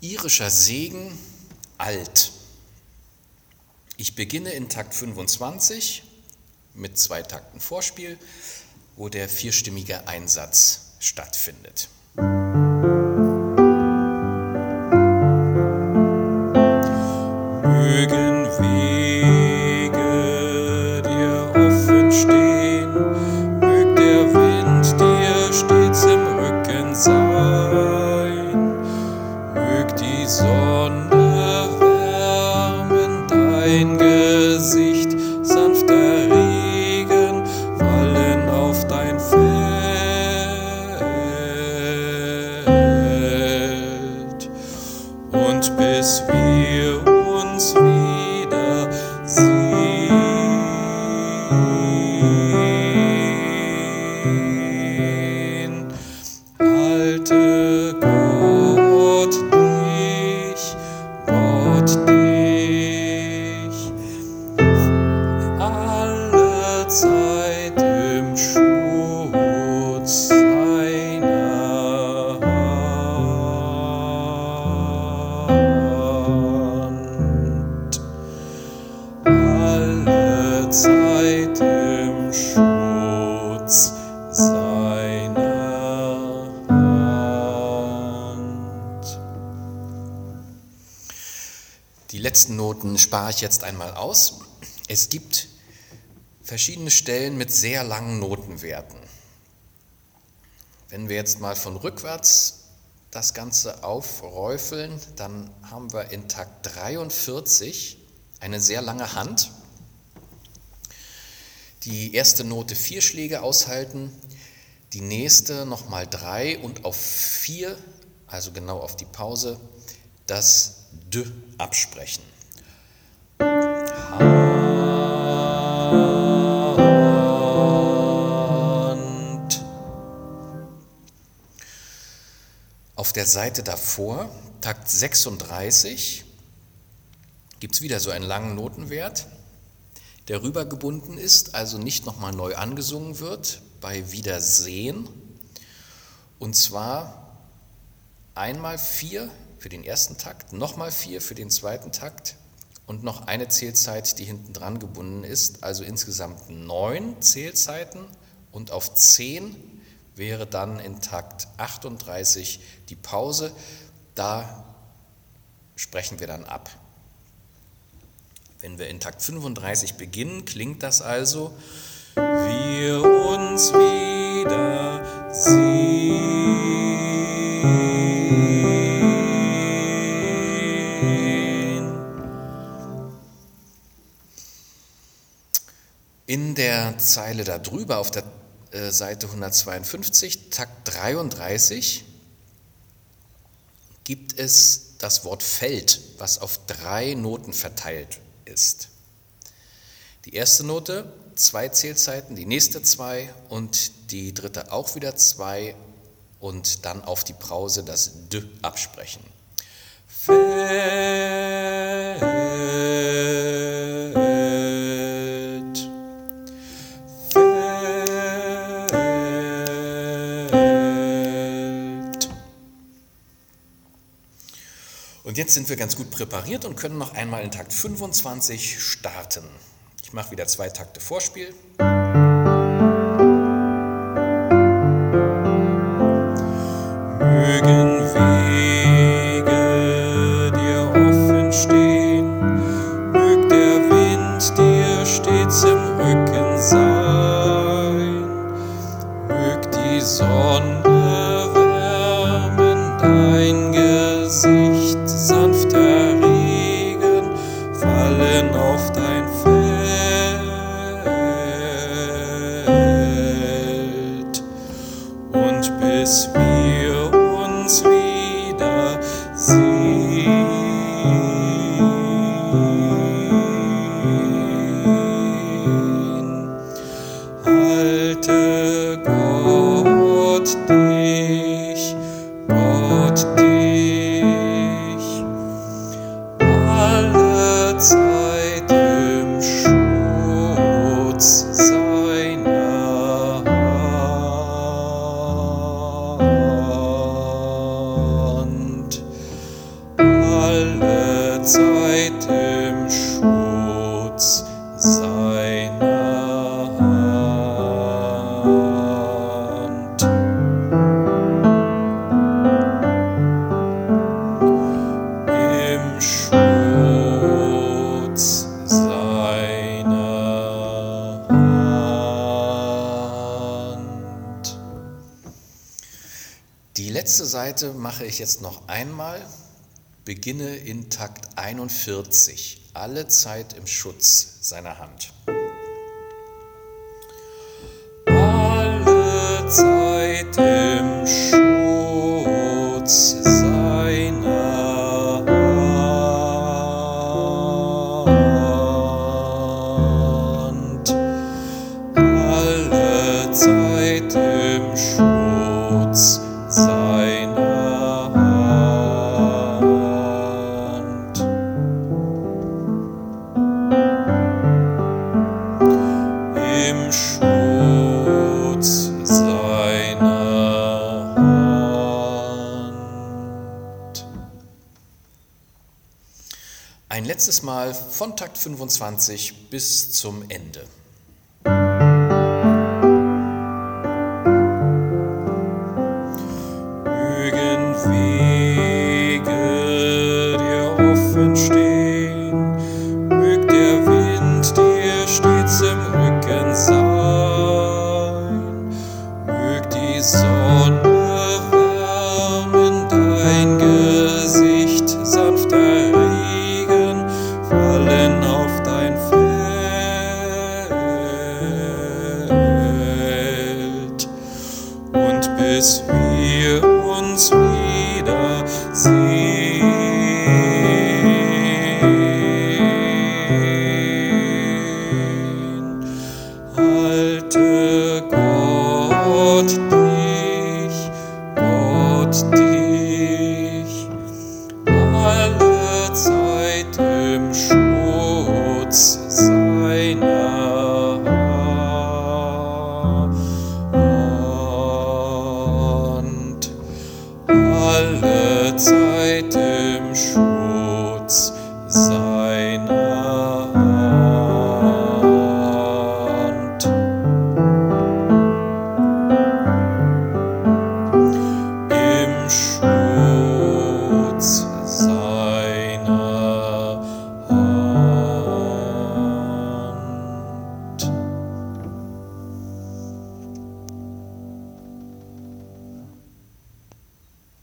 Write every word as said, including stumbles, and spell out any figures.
Irischer Segen, alt. Ich beginne in Takt fünfundzwanzig mit zwei Takten Vorspiel, wo der vierstimmige Einsatz stattfindet. Mögen Wege dir offen stehen, mög der Wind dir stets im Rücken sein, mög die Sonne wärmen dein Gesicht, sanfter Regen fallen auf dein Feld, und bis wir uns wieder sehen, halte Gott dich, Gott dich, alle Zeit im Schutz seiner Hand, alle Zeit im Schutz seiner Hand. Die letzten Noten spare ich jetzt einmal aus. Es gibt verschiedene Stellen mit sehr langen Notenwerten. Wenn wir jetzt mal von rückwärts das Ganze aufräufeln, dann haben wir in Takt dreiundvierzig eine sehr lange Hand. Die erste Note vier Schläge aushalten, die nächste nochmal drei und auf vier, also genau auf die Pause, das D absprechen. Hand. Auf der Seite davor, Takt sechsunddreißig, gibt es wieder so einen langen Notenwert, der rübergebunden ist, also nicht nochmal neu angesungen wird, bei Wiedersehen. Und zwar einmal vier für den ersten Takt, nochmal vier für den zweiten Takt und noch eine Zählzeit, die hinten dran gebunden ist, also insgesamt neun Zählzeiten, und auf zehn wäre dann in Takt achtunddreißig die Pause. Da sprechen wir dann ab. Wenn wir in Takt fünfunddreißig beginnen, klingt das also: Wir uns wieder sehen. In der Zeile darüber, auf der äh, Seite hundertzweiundfünfzig, Takt dreiunddreißig, gibt es das Wort Feld, was auf drei Noten verteilt ist. Die erste Note, zwei Zählzeiten, die nächste zwei und die dritte auch wieder zwei und dann auf die Pause das D absprechen. Feld, Feld. Und jetzt sind wir ganz gut präpariert und können noch einmal in Takt fünfundzwanzig starten. Ich mache wieder zwei Takte Vorspiel. Mögen Wege dir offen stehen, mög der Wind dir stets im Rücken sein, mög die Sonne wärmen dein Gesicht, sanfter Regen fallen auf dein Feld, und bis wir uns wieder sehen, halte Gott dich, Gott dich, alle Zeit im Schutz seiner Hand. Die letzte Seite mache ich jetzt noch einmal, beginne in Takt einundvierzig, alle Zeit im Schutz seiner Hand. Alle Zeit im Schutz seiner Hand, alle Zeit im Schutz seiner Hand. Im Schutz seiner Hand. Ein letztes Mal von Takt fünfundzwanzig bis zum Ende. Wege dir offen stehen, mög der Wind dir stets im Rücken sein, mög die Sonne wärmen dein Gesicht, sanfter Regen fallen auf dein Feld, und bis wir uns wieder sehen, halte Gott dich, Gott dich, alle Zeit im Schutz seiner Hand, alle Zeit im Schutz seiner